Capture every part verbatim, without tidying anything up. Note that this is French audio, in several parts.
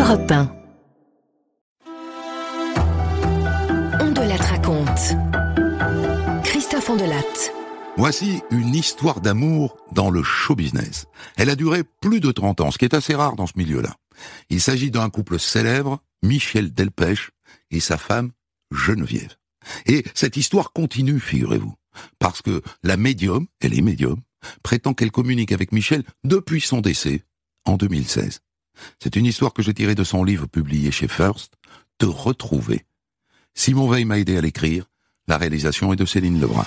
Europe un. Ondelatte raconte. Christophe Ondelatte. Voici une histoire d'amour dans le show business. Elle a duré plus de trente ans, ce qui est assez rare dans ce milieu-là. Il s'agit d'un couple célèbre, Michel Delpech et sa femme Geneviève. Et cette histoire continue, figurez-vous, parce que la médium, elle est médium, prétend qu'elle communique avec Michel depuis son décès en deux mille seize. C'est une histoire que j'ai tirée de son livre publié chez First, Te retrouver. Simon Veil m'a aidé à l'écrire. La réalisation est de Céline Lebrun.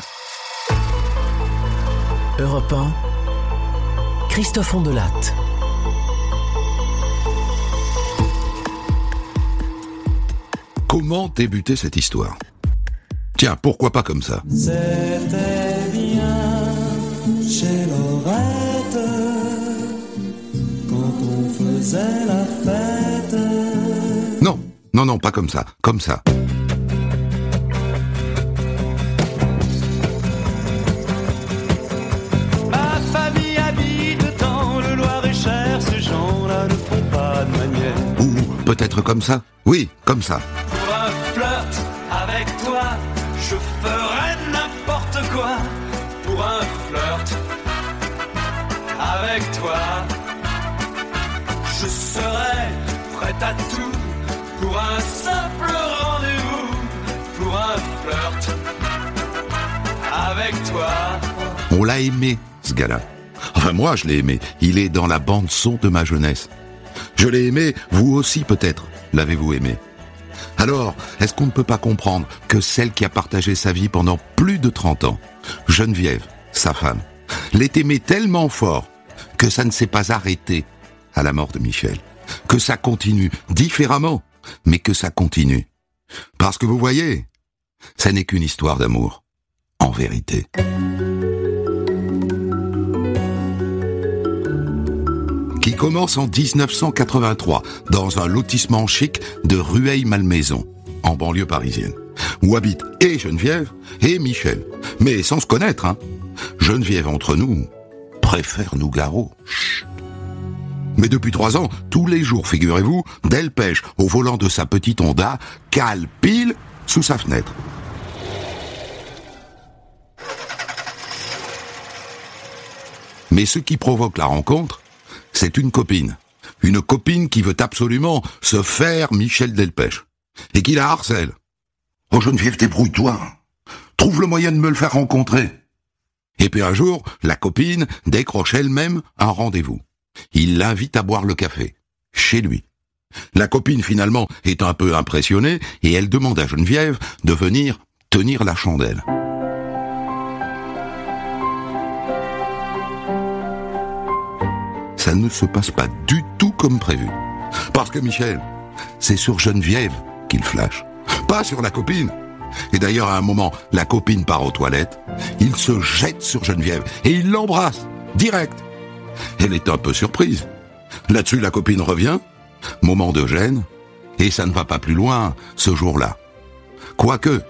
Europe un, Christophe Ondelatte. Comment débuter cette histoire ? Tiens, pourquoi pas comme ça ? C'était bien chez Laurette quand on faisait la fête. Non, non, non, pas comme ça, comme ça. Ma famille habite dans le Loir-et-Cher, ces gens-là ne font pas de manière. Ou peut-être comme ça ? Oui, comme ça. Pour un flirt avec toi, je ferais n'importe quoi. Pour un flirt avec toi, je serais prête à tout. Pour un simple rendez-vous, pour un flirt avec toi. On l'a aimé, ce gars-là. Enfin, moi, je l'ai aimé. Il est dans la bande-son de ma jeunesse. Je l'ai aimé, vous aussi peut-être, l'avez-vous aimé ? Alors, est-ce qu'on ne peut pas comprendre que celle qui a partagé sa vie pendant plus de trente ans, Geneviève, sa femme, l'ait aimé tellement fort que ça ne s'est pas arrêté à la mort de Michel, que ça continue différemment, mais que ça continue. Parce que vous voyez, ça n'est qu'une histoire d'amour, en vérité. Qui commence en dix-neuf cent quatre-vingt-trois, dans un lotissement chic de Rueil-Malmaison, en banlieue parisienne, où habitent et Geneviève et Michel, mais sans se connaître, hein. Geneviève, entre nous, préfère Nougaro. Chut. Mais depuis trois ans, tous les jours, figurez-vous, Delpech, au volant de sa petite Honda, cale pile sous sa fenêtre. Mais ce qui provoque la rencontre, c'est une copine. Une copine qui veut absolument se faire Michel Delpech. Et qui la harcèle. « Oh Geneviève, débrouille-toi. Trouve le moyen de me le faire rencontrer. » Et puis un jour, la copine décroche elle-même un rendez-vous. Il l'invite à boire le café, chez lui. La copine, finalement, est un peu impressionnée et elle demande à Geneviève de venir tenir la chandelle. Ça ne se passe pas du tout comme prévu. Parce que Michel, c'est sur Geneviève qu'il flash, pas sur la copine. Et d'ailleurs, à un moment, la copine part aux toilettes, il se jette sur Geneviève et il l'embrasse, direct. Elle est un peu surprise. Là-dessus, la copine revient, moment de gêne, et ça ne va pas plus loin ce jour-là. Quoique,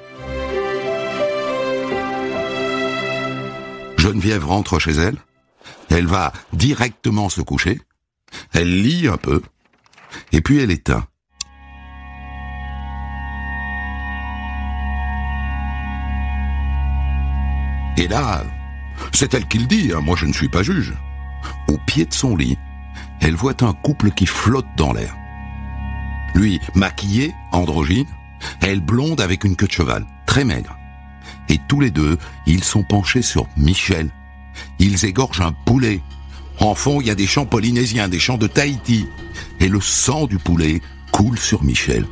Geneviève rentre chez elle, elle va directement se coucher, elle lit un peu, et puis elle éteint. Et là, c'est elle qui le dit, hein, moi je ne suis pas juge. Au pied de son lit, elle voit un couple qui flotte dans l'air. Lui, maquillé, androgyne, elle blonde avec une queue de cheval, très maigre. Et tous les deux, ils sont penchés sur Michel. Ils égorgent un poulet. En fond, il y a des chants polynésiens, des chants de Tahiti. Et le sang du poulet coule sur Michel.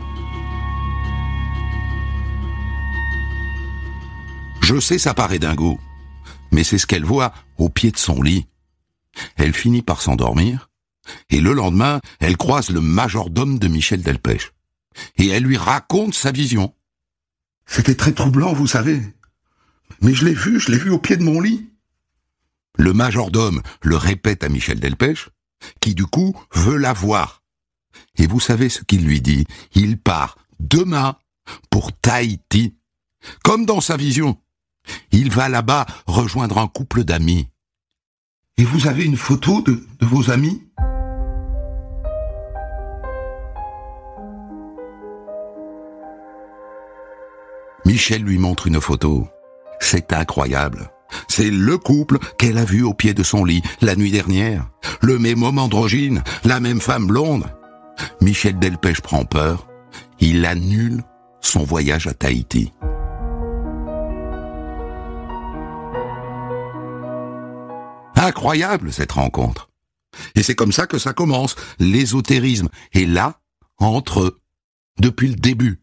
Je sais, ça paraît dingo, mais c'est ce qu'elle voit au pied de son lit. Elle finit par s'endormir, et le lendemain, elle croise le majordome de Michel Delpech. Et elle lui raconte sa vision. C'était très troublant, vous savez. Mais je l'ai vu, je l'ai vu au pied de mon lit. Le majordome le répète à Michel Delpech, qui du coup veut la voir. Et vous savez ce qu'il lui dit ? Il part demain pour Tahiti. Comme dans sa vision. Il va là-bas rejoindre un couple d'amis. Et vous avez une photo de, de vos amis ? Michel lui montre une photo. C'est incroyable. C'est le couple qu'elle a vu au pied de son lit la nuit dernière. Le même homme androgyne, la même femme blonde. Michel Delpech prend peur. Il annule son voyage à Tahiti. Incroyable cette rencontre. Et c'est comme ça que ça commence. L'ésotérisme est là, entre eux, depuis le début.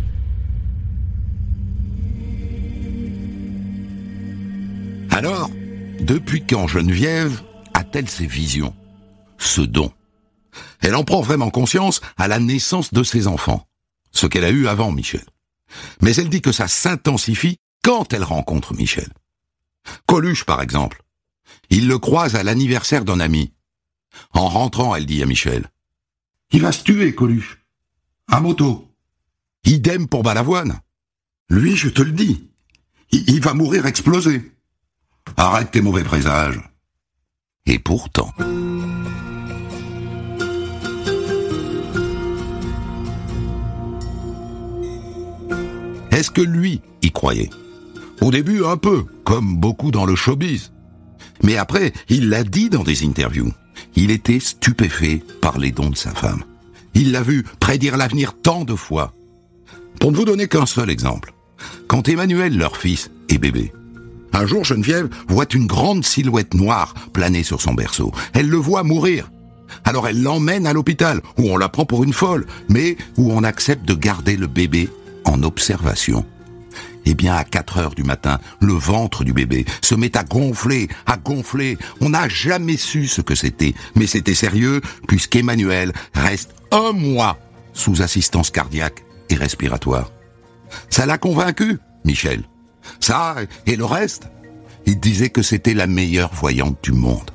Alors, depuis quand Geneviève a-t-elle ces visions, ce don? Elle en prend vraiment conscience à la naissance de ses enfants, ce qu'elle a eu avant Michel. Mais elle dit que ça s'intensifie quand elle rencontre Michel. Coluche, par exemple. Il le croise à l'anniversaire d'un ami. En rentrant, elle dit à Michel: « Il va se tuer, Coluche. À moto. » Idem pour Balavoine. Lui, je te le dis, il, il va mourir explosé. Arrête tes mauvais présages. Et pourtant... Est-ce que lui y croyait? Au début, un peu, comme beaucoup dans le showbiz. Mais après, il l'a dit dans des interviews. Il était stupéfait par les dons de sa femme. Il l'a vu prédire l'avenir tant de fois. Pour ne vous donner qu'un seul exemple. Quand Emmanuel, leur fils, est bébé, un jour Geneviève voit une grande silhouette noire planer sur son berceau. Elle le voit mourir. Alors elle l'emmène à l'hôpital, où on la prend pour une folle, mais où on accepte de garder le bébé en observation. Eh bien, à quatre heures du matin, le ventre du bébé se met à gonfler, à gonfler. On n'a jamais su ce que c'était, mais c'était sérieux, puisqu'Emmanuel reste un mois sous assistance cardiaque et respiratoire. Ça l'a convaincu, Michel. Ça, et le reste. Il disait que c'était la meilleure voyante du monde.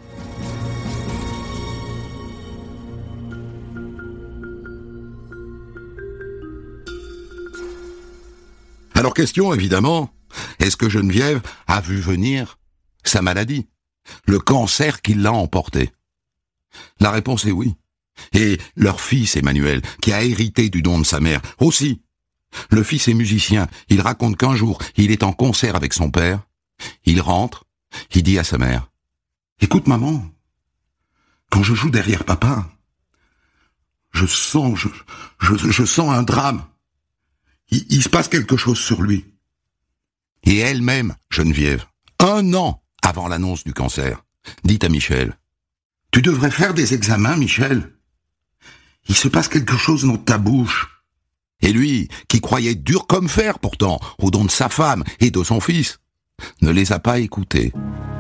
Alors question, évidemment, est-ce que Geneviève a vu venir sa maladie, le cancer qui l'a emporté? La réponse est oui. Et leur fils, Emmanuel, qui a hérité du don de sa mère, aussi. Le fils est musicien, il raconte qu'un jour, il est en concert avec son père, il rentre, il dit à sa mère: « Écoute maman, quand je joue derrière papa, je sens, je, je, je sens un drame. Il, il se passe quelque chose sur lui. » Et elle-même, Geneviève, un an avant l'annonce du cancer, dit à Michel: « Tu devrais faire des examens, Michel. Il se passe quelque chose dans ta bouche. » Et lui, qui croyait dur comme fer pourtant au don de sa femme et de son fils, ne les a pas écoutés.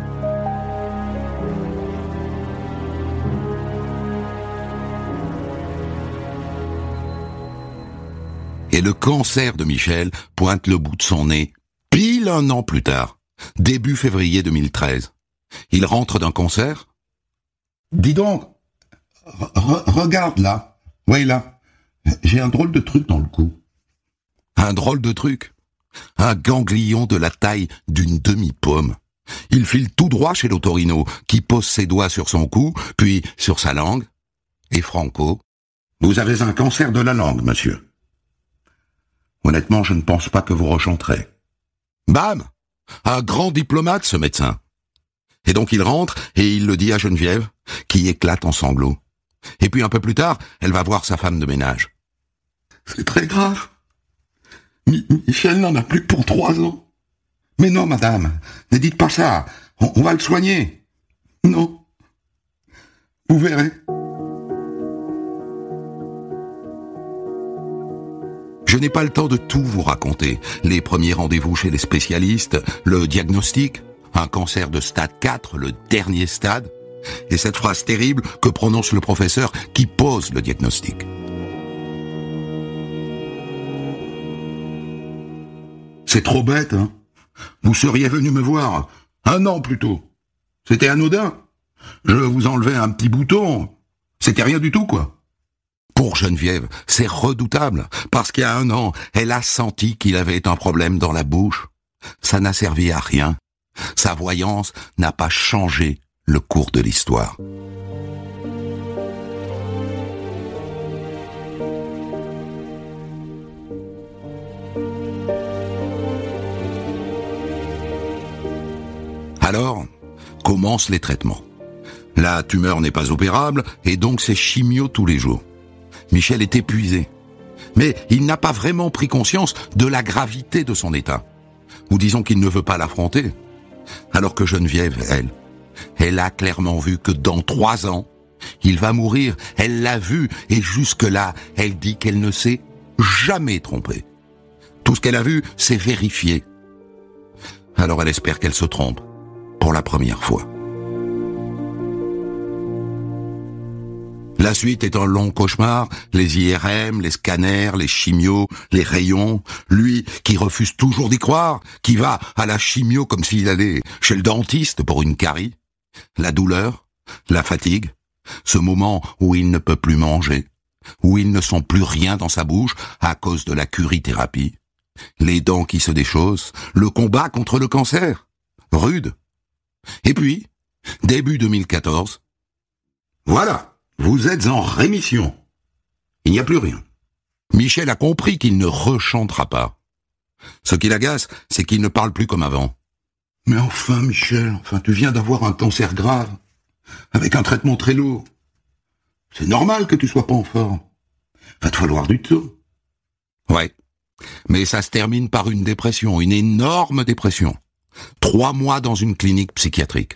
Et le cancer de Michel pointe le bout de son nez pile un an plus tard, début février deux mille treize. Il rentre d'un concert. « Dis donc, re- regarde là, ouais là, j'ai un drôle de truc dans le cou. » Un drôle de truc. Un ganglion de la taille d'une demi-pomme. Il file tout droit chez l'otorino, qui pose ses doigts sur son cou, puis sur sa langue. Et Franco: « Vous avez un cancer de la langue, monsieur. Honnêtement, je ne pense pas que vous rechanterez. » Bam! Un grand diplomate, ce médecin. Et donc il rentre et il le dit à Geneviève, qui éclate en sanglots. Et puis un peu plus tard, elle va voir sa femme de ménage. « C'est très grave. Mi- Michel n'en a plus pour trois ans. »« Mais non, madame, ne dites pas ça. On, on va le soigner. »« Non. Vous verrez. » Je n'ai pas le temps de tout vous raconter. Les premiers rendez-vous chez les spécialistes, le diagnostic, un cancer de stade quatre, le dernier stade, et cette phrase terrible que prononce le professeur qui pose le diagnostic. C'est trop bête, hein? Vous seriez venu me voir un an plus tôt. C'était anodin. Je vous enlevais un petit bouton. C'était rien du tout, quoi. Pour Geneviève, c'est redoutable, parce qu'il y a un an, elle a senti qu'il avait un problème dans la bouche. Ça n'a servi à rien. Sa voyance n'a pas changé le cours de l'histoire. Commencent les traitements. La tumeur n'est pas opérable et donc c'est chimio tous les jours. Michel est épuisé. Mais il n'a pas vraiment pris conscience de la gravité de son état. Ou disons qu'il ne veut pas l'affronter. Alors que Geneviève, elle, elle a clairement vu que dans trois ans, il va mourir. Elle l'a vu et jusque-là, elle dit qu'elle ne s'est jamais trompée. Tout ce qu'elle a vu, c'est vérifié. Alors elle espère qu'elle se trompe pour la première fois. La suite est un long cauchemar, les I R M, les scanners, les chimios, les rayons, lui qui refuse toujours d'y croire, qui va à la chimio comme s'il allait chez le dentiste pour une carie, la douleur, la fatigue, ce moment où il ne peut plus manger, où il ne sent plus rien dans sa bouche à cause de la curithérapie, les dents qui se déchaussent, le combat contre le cancer, rude. Et puis, début deux mille quatorze, voilà. Vous êtes en rémission. Il n'y a plus rien. Michel a compris qu'il ne rechantera pas. Ce qui l'agace, c'est qu'il ne parle plus comme avant. Mais enfin, Michel, enfin, tu viens d'avoir un cancer grave, avec un traitement très lourd. C'est normal que tu sois pas en forme. Va te falloir du temps. Ouais. Mais ça se termine par une dépression, une énorme dépression. Trois mois dans une clinique psychiatrique.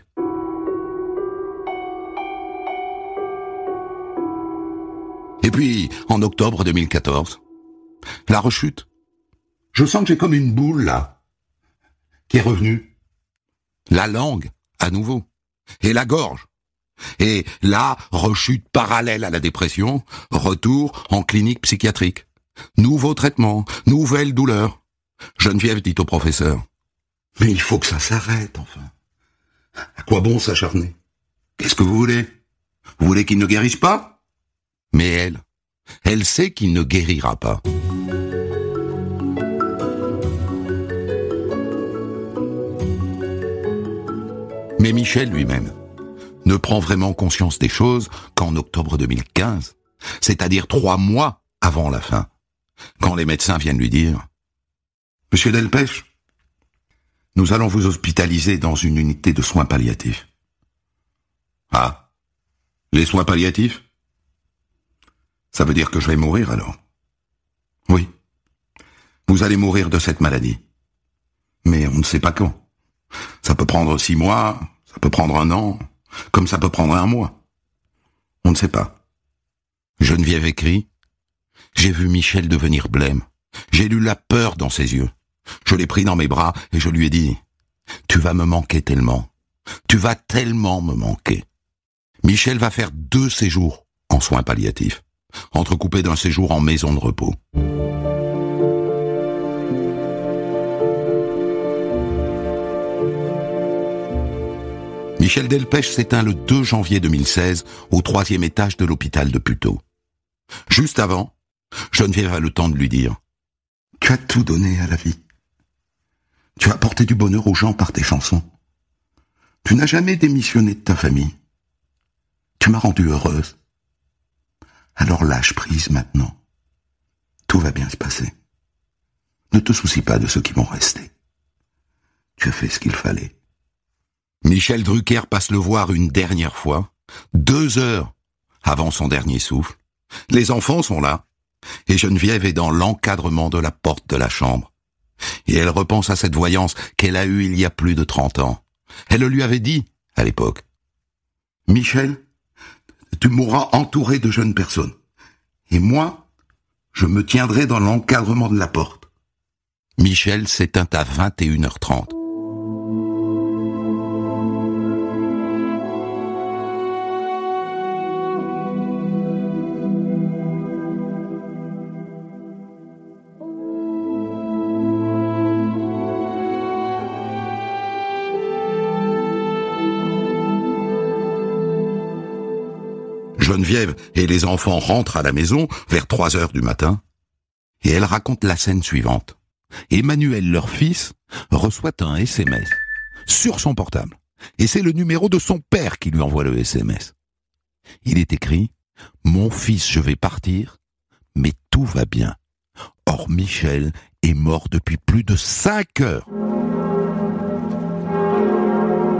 Et puis, en octobre deux mille quatorze, la rechute. Je sens que j'ai comme une boule, là, qui est revenue. La langue, à nouveau. Et la gorge. Et là, rechute parallèle à la dépression, retour en clinique psychiatrique. Nouveau traitement, nouvelle douleur. Geneviève dit au professeur. Mais il faut que ça s'arrête, enfin. À quoi bon s'acharner? Qu'est-ce que vous voulez? Vous voulez qu'il ne guérisse pas? Mais elle, elle sait qu'il ne guérira pas. Mais Michel lui-même ne prend vraiment conscience des choses qu'en octobre deux mille quinze, c'est-à-dire trois mois avant la fin, quand les médecins viennent lui dire « Monsieur Delpech, nous allons vous hospitaliser dans une unité de soins palliatifs. » Ah, les soins palliatifs? Ça veut dire que je vais mourir alors? Oui. Vous allez mourir de cette maladie. Mais on ne sait pas quand. Ça peut prendre six mois, ça peut prendre un an, comme ça peut prendre un mois. On ne sait pas. Geneviève écrit. J'ai vu Michel devenir blême. J'ai lu la peur dans ses yeux. Je l'ai pris dans mes bras et je lui ai dit « Tu vas me manquer tellement. Tu vas tellement me manquer. » Michel va faire deux séjours en soins palliatifs, entrecoupés d'un séjour en maison de repos. Michel Delpech s'éteint le deux janvier deux mille seize au troisième étage de l'hôpital de Puteaux. Juste avant, Geneviève a le temps de lui dire « Tu as tout donné à la vie. Tu as apporté du bonheur aux gens par tes chansons. Tu n'as jamais démissionné de ta famille. Tu m'as rendue heureuse. Alors lâche prise maintenant. Tout va bien se passer. Ne te soucie pas de ceux qui vont rester. Tu as fait ce qu'il fallait. » Michel Drucker passe le voir une dernière fois, deux heures avant son dernier souffle. Les enfants sont là, et Geneviève est dans l'encadrement de la porte de la chambre. Et elle repense à cette voyance qu'elle a eue il y a plus de trente ans. Elle le lui avait dit, à l'époque. « Michel, tu mourras entouré de jeunes personnes. Et moi, je me tiendrai dans l'encadrement de la porte. » Michel s'éteint à vingt et une heures trente. Geneviève et les enfants rentrent à la maison vers trois heures du matin et elle raconte la scène suivante. Emmanuel, leur fils, reçoit un S M S sur son portable et c'est le numéro de son père qui lui envoie le S M S. Il est écrit « Mon fils, je vais partir, mais tout va bien. Or Michel est mort depuis plus de cinq heures. »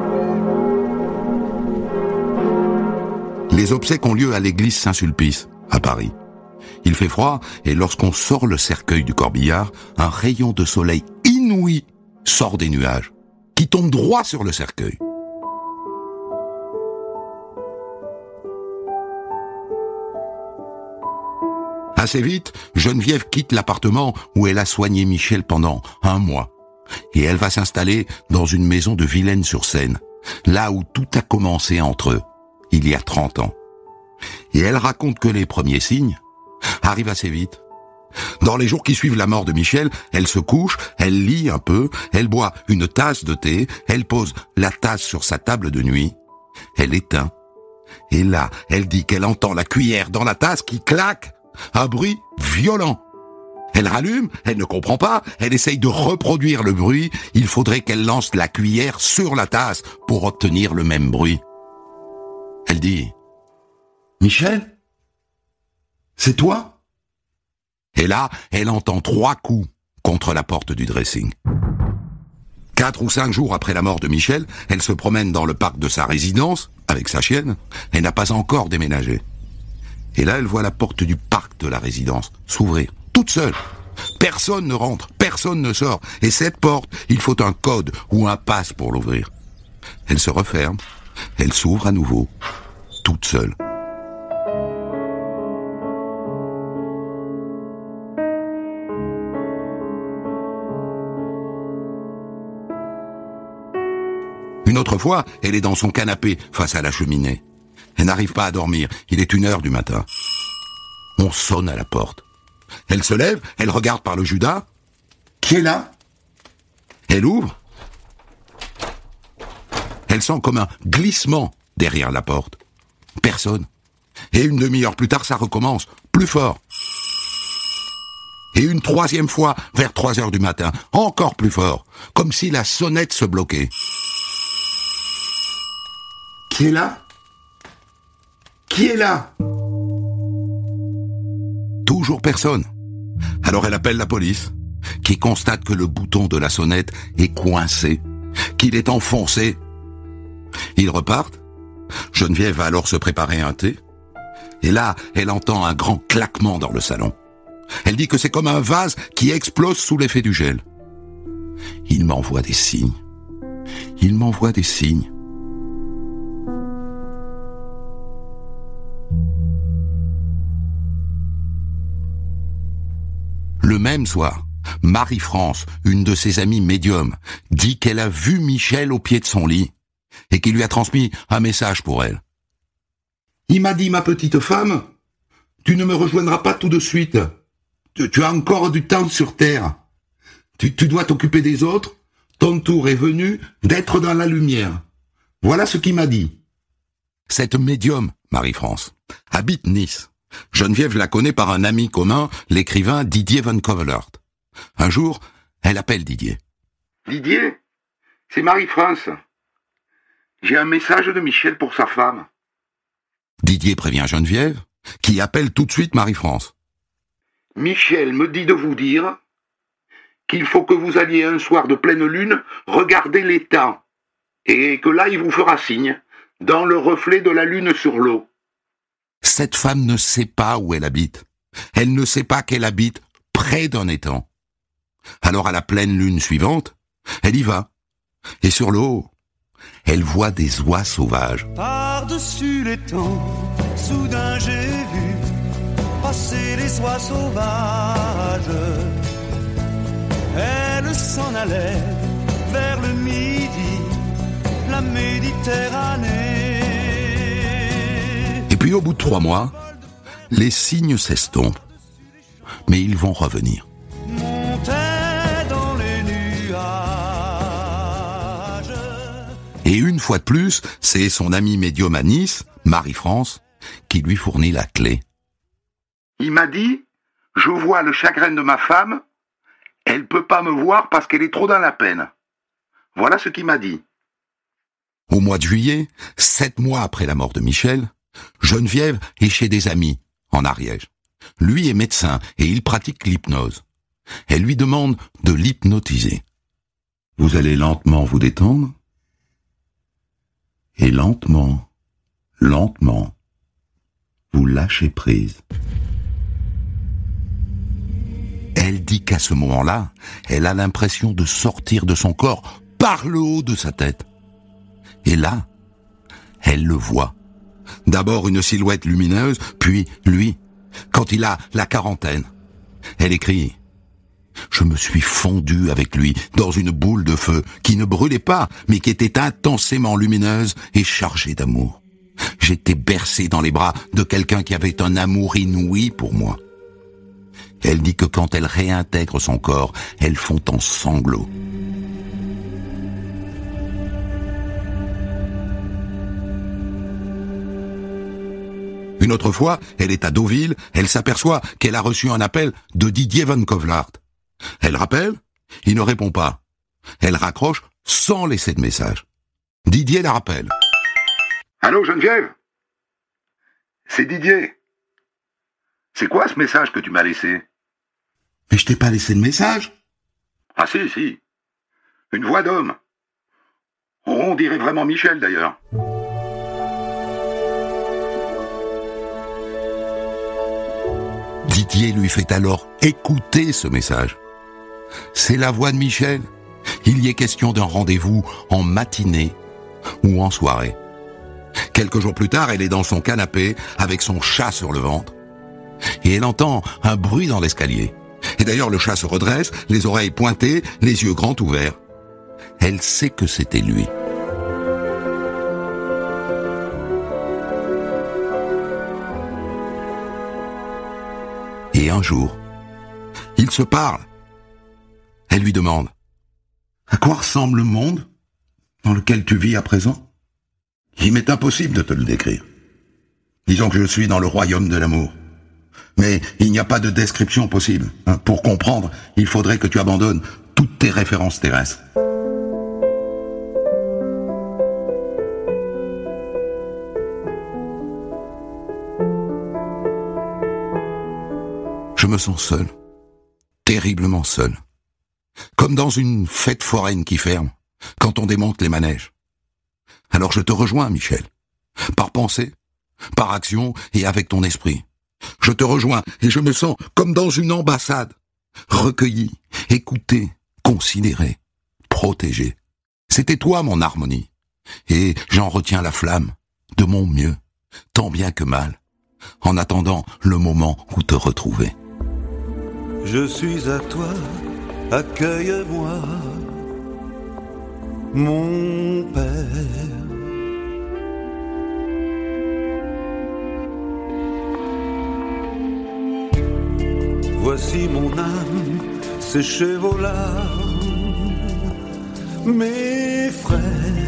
Les obsèques ont lieu à l'église Saint-Sulpice, à Paris. Il fait froid, et lorsqu'on sort le cercueil du corbillard, un rayon de soleil inouï sort des nuages, qui tombe droit sur le cercueil. Assez vite, Geneviève quitte l'appartement où elle a soigné Michel pendant un mois. Et elle va s'installer dans une maison de Vilaine-sur-Seine, là où tout a commencé entre eux, il y a trente ans. Et elle raconte que les premiers signes arrivent assez vite. Dans les jours qui suivent la mort de Michel, elle se couche, elle lit un peu, elle boit une tasse de thé, elle pose la tasse sur sa table de nuit, elle éteint. Et là, elle dit qu'elle entend la cuillère dans la tasse qui claque, un bruit violent. Elle rallume, elle ne comprend pas, elle essaye de reproduire le bruit, il faudrait qu'elle lance la cuillère sur la tasse pour obtenir le même bruit. Elle dit « Michel ? C'est toi ?» Et là, elle entend trois coups contre la porte du dressing. Quatre ou cinq jours après la mort de Michel, elle se promène dans le parc de sa résidence, avec sa chienne, elle n'a pas encore déménagé. Et là, elle voit la porte du parc de la résidence s'ouvrir, toute seule. Personne ne rentre, personne ne sort. Et cette porte, il faut un code ou un passe pour l'ouvrir. Elle se referme, elle s'ouvre à nouveau, toute seule. Une autre fois, elle est dans son canapé face à la cheminée. Elle n'arrive pas à dormir, il est une heure du matin. On sonne à la porte. Elle se lève, elle regarde par le Judas. Qui est là ? Elle ouvre. Elle sent comme un glissement derrière la porte. Personne. Et une demi-heure plus tard, ça recommence, plus fort. Et une troisième fois, vers trois heures du matin, encore plus fort, comme si la sonnette se bloquait. Qui est là ? Qui est là ? Toujours personne. Alors elle appelle la police, qui constate que le bouton de la sonnette est coincé, qu'il est enfoncé. Ils repartent. Geneviève va alors se préparer un thé. Et là, elle entend un grand claquement dans le salon. Elle dit que c'est comme un vase qui explose sous l'effet du gel. Il m'envoie des signes. Il m'envoie des signes. Le même soir, Marie-France, une de ses amies médiums, dit qu'elle a vu Michel au pied de son lit et qu'il lui a transmis un message pour elle. Il m'a dit, ma petite femme, tu ne me rejoindras pas tout de suite. Tu, tu as encore du temps sur terre. Tu, tu dois t'occuper des autres. Ton tour est venu d'être dans la lumière. Voilà ce qu'il m'a dit. Cette médium, Marie-France, habite Nice. Geneviève la connaît par un ami commun, l'écrivain Didier Van Covelert. Un jour, elle appelle Didier. Didier, c'est Marie-France. J'ai un message de Michel pour sa femme. Didier prévient Geneviève, qui appelle tout de suite Marie-France. Michel me dit de vous dire qu'il faut que vous alliez un soir de pleine lune regarder l'étang, et que là il vous fera signe, dans le reflet de la lune sur l'eau. Cette femme ne sait pas où elle habite. Elle ne sait pas qu'elle habite près d'un étang. Alors à la pleine lune suivante, elle y va. Et sur l'eau, elle voit des oies sauvages. Par-dessus l'étang, soudain j'ai vu passer les oies sauvages. Elles s'en allaient vers le midi, la Méditerranée. Et puis au bout de trois mois, les signes s'estompent. Mais ils vont revenir. Montait dans les nuages. Et une fois de plus, c'est son amie médium à Nice, Marie-France, qui lui fournit la clé. Il m'a dit, je vois le chagrin de ma femme, elle peut pas me voir parce qu'elle est trop dans la peine. Voilà ce qu'il m'a dit. Au mois de juillet, sept mois après la mort de Michel, Geneviève est chez des amis, en Ariège. Lui est médecin et il pratique l'hypnose. Elle lui demande de l'hypnotiser. Vous allez lentement vous détendre. Et lentement, lentement, vous lâchez prise. Elle dit qu'à ce moment-là, elle a l'impression de sortir de son corps par le haut de sa tête. Et là, elle le voit. D'abord une silhouette lumineuse, puis lui, quand il a la quarantaine. Elle écrit « Je me suis fondue avec lui dans une boule de feu qui ne brûlait pas, mais qui était intensément lumineuse et chargée d'amour. J'étais bercée dans les bras de quelqu'un qui avait un amour inouï pour moi. » Elle dit que quand elle réintègre son corps, elles fond en sanglots. Une autre fois, elle est à Deauville, elle s'aperçoit qu'elle a reçu un appel de Didier Van Kovlart. Elle rappelle, il ne répond pas. Elle raccroche sans laisser de message. Didier la rappelle. Allô Geneviève ? C'est Didier. C'est quoi ce message que tu m'as laissé ? Mais je t'ai pas laissé de message ? Ah si, si. Une voix d'homme. On dirait vraiment Michel d'ailleurs. Didier lui fait alors écouter ce message. C'est la voix de Michel. Il y est question d'un rendez-vous en matinée ou en soirée. Quelques jours plus tard, elle est dans son canapé avec son chat sur le ventre. Et elle entend un bruit dans l'escalier. Et d'ailleurs, le chat se redresse, les oreilles pointées, les yeux grands ouverts. Elle sait que c'était lui. Et un jour, ils se parlent. Elle lui demande « À quoi ressemble le monde dans lequel tu vis à présent ?» Il m'est impossible de te le décrire. Disons que je suis dans le royaume de l'amour. Mais il n'y a pas de description possible. Pour comprendre, il faudrait que tu abandonnes toutes tes références terrestres. Je me sens seul, terriblement seul. Comme dans une fête foraine qui ferme, quand on démonte les manèges. Alors je te rejoins, Michel. Par pensée, par action et avec ton esprit. Je te rejoins et je me sens comme dans une ambassade. Recueilli, écouté, considéré, protégé. C'était toi mon harmonie. Et j'en retiens la flamme, de mon mieux, tant bien que mal, en attendant le moment où te retrouver. Je suis à toi, accueille-moi, mon père. Voici mon âme séchée vos larmes, mes frères.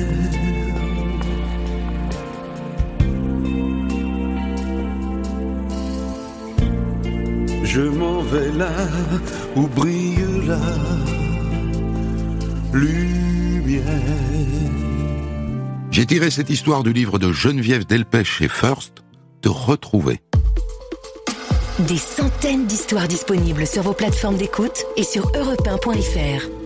Je m'en vais là où brille la lumière. J'ai tiré cette histoire du livre de Geneviève Delpech chez First, Te retrouver. Des centaines d'histoires disponibles sur vos plateformes d'écoute et sur europe un point f r.